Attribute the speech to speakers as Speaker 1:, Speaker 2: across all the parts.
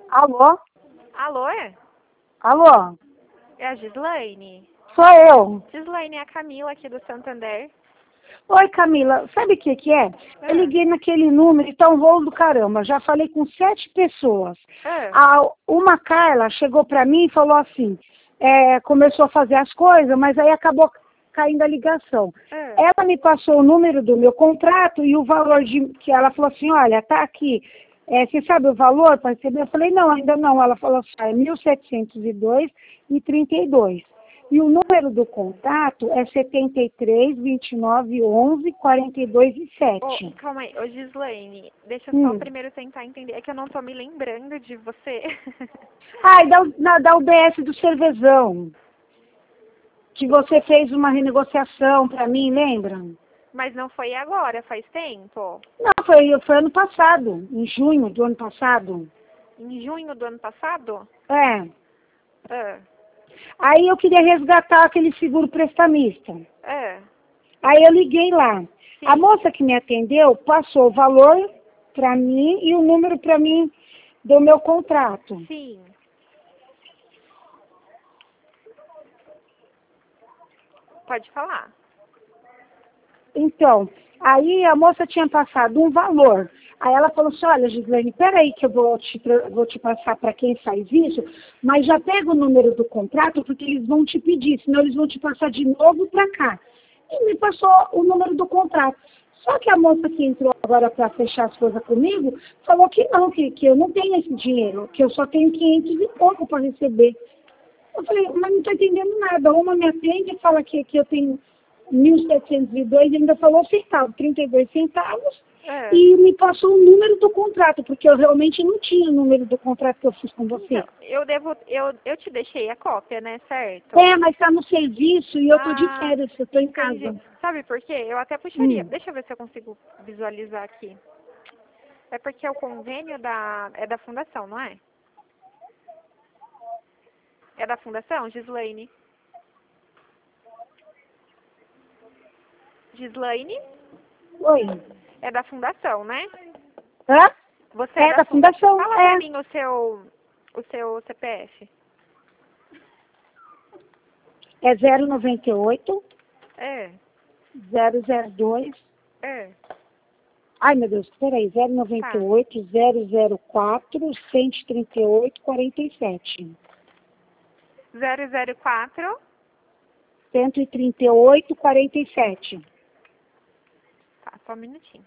Speaker 1: Alô?
Speaker 2: Alô, é?
Speaker 1: Alô?
Speaker 2: É a Gislaine?
Speaker 1: Sou eu.
Speaker 2: Gislaine, é a Camila aqui do Santander.
Speaker 1: Oi, Camila. Sabe o que que é? Eu liguei naquele número e tá um rolo do caramba. Já falei com 7 pessoas. Uma Carla chegou pra mim e falou assim, começou a fazer as coisas, mas aí acabou caindo a ligação. Ela me passou o número do meu contrato e o valor que ela falou assim, olha, tá aqui. Você sabe o valor para receber? Eu falei, não, ainda não. Ela falou assim, é 1.702,32. E o número do contato é 73 29 11 42 e 7.
Speaker 2: Calma aí, Gislaine, deixa eu só primeiro tentar entender. É que eu não tô me lembrando de você.
Speaker 1: Da UBS do Cervezão. Que você fez uma renegociação para mim, lembra?
Speaker 2: Mas não foi agora, faz tempo?
Speaker 1: Não, foi ano passado, em junho do ano passado.
Speaker 2: Em junho do ano passado?
Speaker 1: Aí eu queria resgatar aquele seguro prestamista. Aí eu liguei lá.
Speaker 2: Sim.
Speaker 1: A moça que me atendeu passou o valor para mim e o número para mim do meu contrato.
Speaker 2: Sim. Pode falar.
Speaker 1: Então, aí a moça tinha passado um valor. Aí ela falou assim, olha, Gislaine, peraí que eu vou te passar para quem faz isso, mas já pega o número do contrato, porque eles vão te pedir, senão eles vão te passar de novo para cá. E me passou o número do contrato. Só que a moça que entrou agora para fechar as coisas comigo, falou que não, que eu não tenho esse dinheiro, que eu só tenho 500 e pouco para receber. Eu falei, mas não estou entendendo nada. Uma me atende e fala que eu tenho 1.702 e ainda falou centavo, 32 centavos, e me passou o número do contrato, porque eu realmente não tinha o número do contrato que eu fiz com você.
Speaker 2: Então, eu te deixei a cópia, né, certo?
Speaker 1: Mas está no serviço e eu estou de férias, eu estou em casa.
Speaker 2: Sabe por quê? Eu até puxaria. Deixa eu ver se eu consigo visualizar aqui. É porque o convênio é da fundação, não é? É da fundação, Gislaine? Gislaine?
Speaker 1: Oi.
Speaker 2: É da fundação, né?
Speaker 1: Hã?
Speaker 2: Você
Speaker 1: da fundação.
Speaker 2: Fala pra mim o seu CPF.
Speaker 1: É 098. 002. Ai, meu Deus, peraí. 098, 004, 138, 47.
Speaker 2: 004.
Speaker 1: 138, 47.
Speaker 2: Tá, só um minutinho.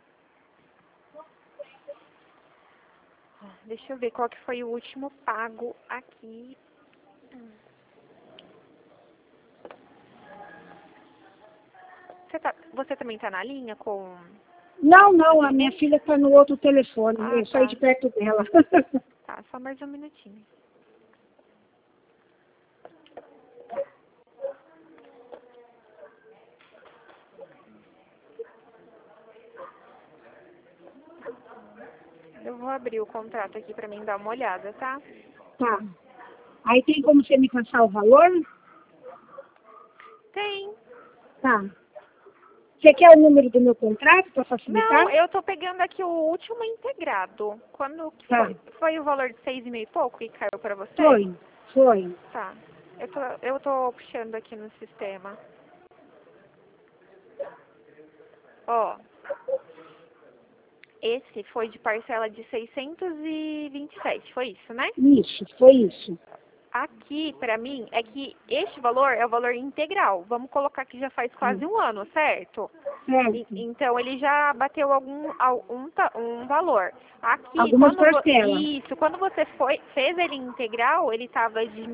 Speaker 2: Deixa eu ver qual que foi o último pago aqui. Você também tá na linha com...
Speaker 1: Não, a minha filha tá no outro telefone. Eu saí de perto dela.
Speaker 2: Tá, só mais um minutinho. Eu vou abrir o contrato aqui pra mim dar uma olhada, tá?
Speaker 1: Tá. Aí tem como você me passar o valor?
Speaker 2: Tem.
Speaker 1: Tá. Você quer o número do meu contrato para facilitar?
Speaker 2: Não, eu tô pegando aqui o último integrado. Quando foi o valor de 6,5 e pouco que caiu pra você?
Speaker 1: Foi.
Speaker 2: Tá. Eu tô puxando aqui no sistema. Ó. Esse foi de parcela de 627, foi isso, né?
Speaker 1: Isso, foi isso.
Speaker 2: Aqui, pra mim, é que este valor é o valor integral. Vamos colocar que já faz quase um ano, certo? Então, ele já bateu um valor. Aqui,
Speaker 1: algumas parcelas.
Speaker 2: Isso, quando você fez ele integral, ele estava de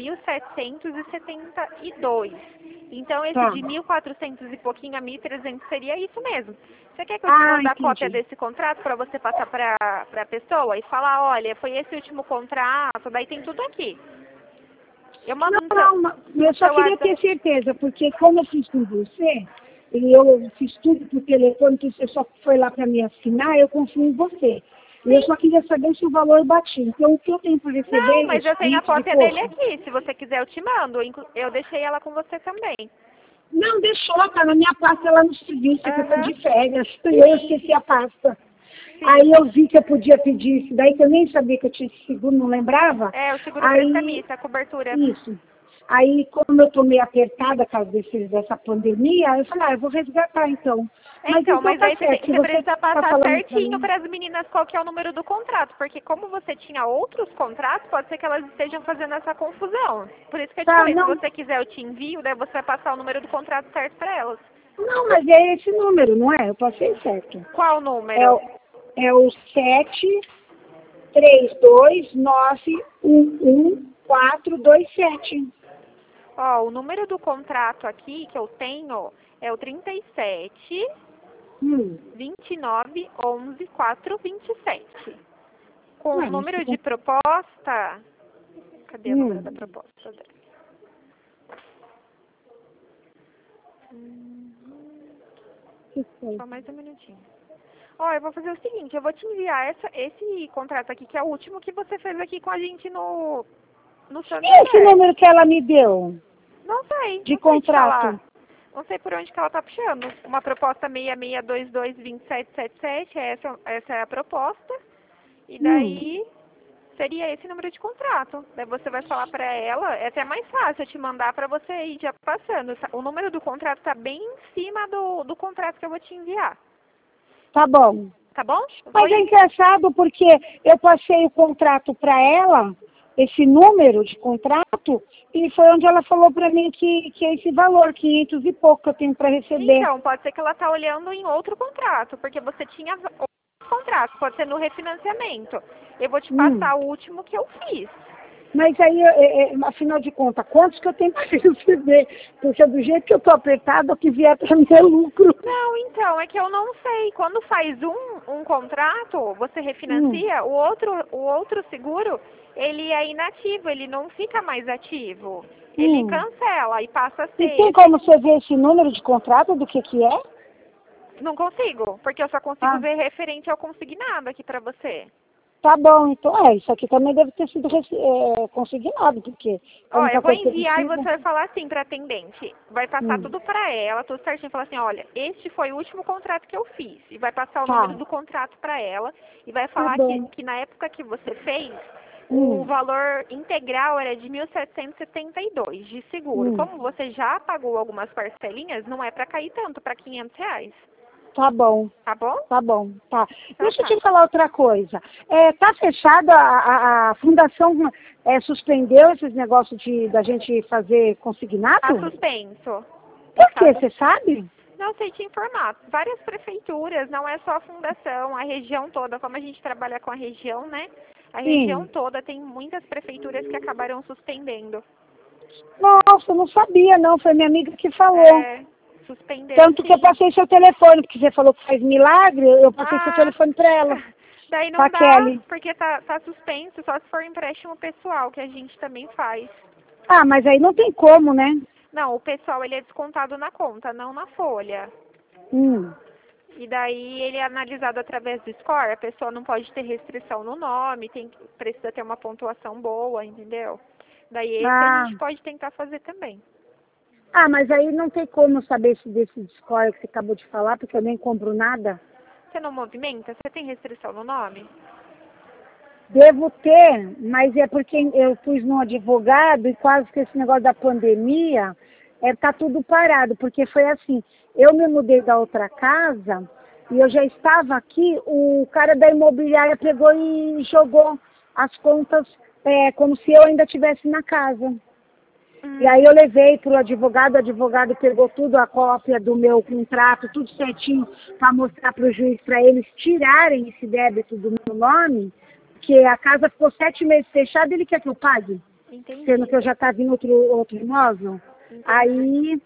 Speaker 2: 1.772. Então, esse de 1.400 e pouquinho a 1.300 seria isso mesmo. Você quer que eu te mande a cópia desse contrato para você passar para a pessoa e falar, olha, foi esse último contrato, daí tem tudo aqui. Eu mando
Speaker 1: eu só queria ter certeza, porque como eu fiz com você, e eu fiz tudo por telefone, que você só foi lá para me assinar, eu confio em você. E eu só queria saber se o valor batia. Então, o que eu tenho para receber...
Speaker 2: Não, mas eu tenho a cópia dele aqui. Se você quiser, eu te mando. Eu deixei ela com você também.
Speaker 1: Não, deixou, tá na minha pasta lá no serviço, que eu tô de férias. Eu esqueci a pasta. Aí eu vi que eu podia pedir isso daí, que eu nem sabia que eu tinha esse seguro, não lembrava.
Speaker 2: É, o seguro
Speaker 1: Aí,
Speaker 2: prestamista, a cobertura.
Speaker 1: isso. Aí, como eu tô meio apertada por causa dessa pandemia, eu falei, eu vou resgatar então.
Speaker 2: Então, mas
Speaker 1: tá
Speaker 2: aí
Speaker 1: certo,
Speaker 2: você precisa
Speaker 1: tá
Speaker 2: passar
Speaker 1: falando pra
Speaker 2: certinho
Speaker 1: mim.
Speaker 2: para as meninas qual que é o número do contrato, porque como você tinha outros contratos, pode ser que elas estejam fazendo essa confusão. Por isso que eu te
Speaker 1: Tá,
Speaker 2: falei, se
Speaker 1: não,
Speaker 2: você quiser eu te envio, daí você vai passar o número do contrato certo para elas.
Speaker 1: não, mas é esse número, não é? Eu passei certo.
Speaker 2: Qual
Speaker 1: É,
Speaker 2: número?
Speaker 1: é o 732911427.
Speaker 2: Ó, o número do contrato aqui que eu tenho é o 37 29 11 427. Com o
Speaker 1: Ué,
Speaker 2: número de proposta. Cadê o número da proposta dela?
Speaker 1: que foi?
Speaker 2: Só mais um minutinho. Ó, eu vou fazer o seguinte, eu vou te enviar esse contrato aqui, que é o último que você fez aqui com a gente no
Speaker 1: E esse
Speaker 2: Santander.
Speaker 1: número que ela me deu
Speaker 2: Não sei,
Speaker 1: de
Speaker 2: não sei te falar.
Speaker 1: contrato?
Speaker 2: Não sei por onde que ela tá puxando. Uma proposta 66222777, essa é a proposta. E daí seria esse número de contrato. Daí você vai falar pra ela, é até mais fácil eu te mandar pra você ir já passando. O número do contrato tá bem em cima do contrato que eu vou te enviar.
Speaker 1: Tá bom.
Speaker 2: Tá bom?
Speaker 1: Mas é engraçado porque eu passei o contrato para ela, esse número de contrato, e foi onde ela falou para mim que é esse valor, 500 e pouco que eu tenho para receber.
Speaker 2: Então, pode ser que ela tá olhando em outro contrato, porque você tinha outro contrato, pode ser no refinanciamento. Eu vou te passar o último que eu fiz.
Speaker 1: Mas aí, afinal de contas, quantos que eu tenho para receber? Porque do jeito que eu tô apertada, o que vier para mim é lucro.
Speaker 2: Não, então, é que eu não sei. Quando faz um contrato, você refinancia, o outro seguro, ele é inativo, ele não fica mais ativo. Ele cancela e passa a ser.
Speaker 1: E tem como você ver esse número de contrato do que é?
Speaker 2: Não consigo, porque eu só consigo ver referente ao consignado aqui pra você.
Speaker 1: Tá bom, então isso aqui também deve ter sido consignado, porque a
Speaker 2: Ó,
Speaker 1: única
Speaker 2: eu vou
Speaker 1: coisa que eu
Speaker 2: enviar e
Speaker 1: preciso...
Speaker 2: você vai falar assim pra atendente. Vai passar tudo pra ela, tudo certinho. Falar assim, olha, este foi o último contrato que eu fiz. E vai passar o número do contrato pra ela. E vai falar que na época que você fez, o valor integral era de 1.772 de seguro. Como você já pagou algumas parcelinhas, não é pra cair tanto, pra R$ 500.
Speaker 1: Tá bom.
Speaker 2: Tá bom?
Speaker 1: Tá bom, tá. Deixa eu
Speaker 2: tá.
Speaker 1: te falar outra coisa. Tá fechada, a fundação suspendeu esses negócios da gente fazer consignado?
Speaker 2: Tá suspenso.
Speaker 1: Por quê? Você sabe?
Speaker 2: Não sei te informar. Várias prefeituras, não é só a fundação, a região toda, como a gente trabalha com a região, né? A região toda tem muitas prefeituras que acabaram suspendendo.
Speaker 1: Nossa, eu não sabia, não. Foi minha amiga que falou.
Speaker 2: Suspendeu.
Speaker 1: Tanto que eu passei seu telefone, porque você falou que faz milagre, eu passei seu telefone pra ela.
Speaker 2: Daí não
Speaker 1: Pra
Speaker 2: dá,
Speaker 1: Kelly.
Speaker 2: porque tá suspenso, só se for empréstimo pessoal, que a gente também faz.
Speaker 1: Ah, mas aí não tem como, né?
Speaker 2: Não, o pessoal ele é descontado na conta, não na folha. E daí ele é analisado através do score, a pessoa não pode ter restrição no nome, precisa ter uma pontuação boa, entendeu? Daí esse a gente pode tentar fazer também.
Speaker 1: Ah, mas aí não tem como saber desse score que você acabou de falar, porque eu nem compro nada.
Speaker 2: Você não movimenta? Você tem restrição no nome?
Speaker 1: Devo ter, mas é porque eu pus num advogado e quase que esse negócio da pandemia, tá tudo parado, porque foi assim, eu me mudei da outra casa e eu já estava aqui, o cara da imobiliária pegou e jogou as contas como se eu ainda estivesse na casa. E aí eu levei para o advogado pegou tudo, a cópia do meu contrato, tudo certinho, para mostrar para o juiz, para eles tirarem esse débito do meu nome, porque a casa ficou 7 meses fechada, ele quer que eu pague.
Speaker 2: Entendi.
Speaker 1: Sendo que eu já estava em outro imóvel. Aí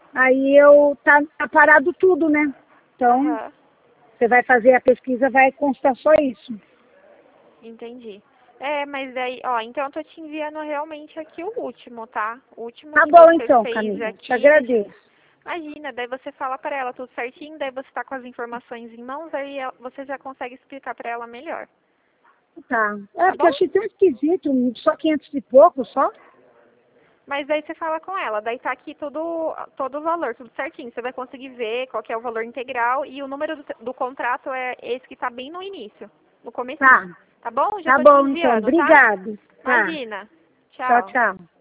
Speaker 1: tá parado tudo, né? Então, você vai fazer a pesquisa, vai constar só isso.
Speaker 2: Entendi. Mas aí, ó, então eu tô te enviando realmente aqui o último, tá? O último
Speaker 1: Tá
Speaker 2: que
Speaker 1: bom,
Speaker 2: você
Speaker 1: então,
Speaker 2: fez
Speaker 1: Camila.
Speaker 2: aqui.
Speaker 1: Te agradeço.
Speaker 2: Imagina, daí você fala pra ela tudo certinho, daí você tá com as informações em mãos, aí você já consegue explicar pra ela melhor.
Speaker 1: Tá. Porque eu achei tão esquisito, só 500 e pouco, só?
Speaker 2: Mas daí você fala com ela, daí tá aqui todo o valor, tudo certinho. Você vai conseguir ver qual que é o valor integral e o número do contrato é esse que tá bem no início, no começo.
Speaker 1: Tá.
Speaker 2: Tá bom? Já
Speaker 1: Tá
Speaker 2: tô te
Speaker 1: bom, então.
Speaker 2: enviando,
Speaker 1: Obrigado.
Speaker 2: tá? Imagina.
Speaker 1: Tchau,
Speaker 2: Tchau.
Speaker 1: tchau.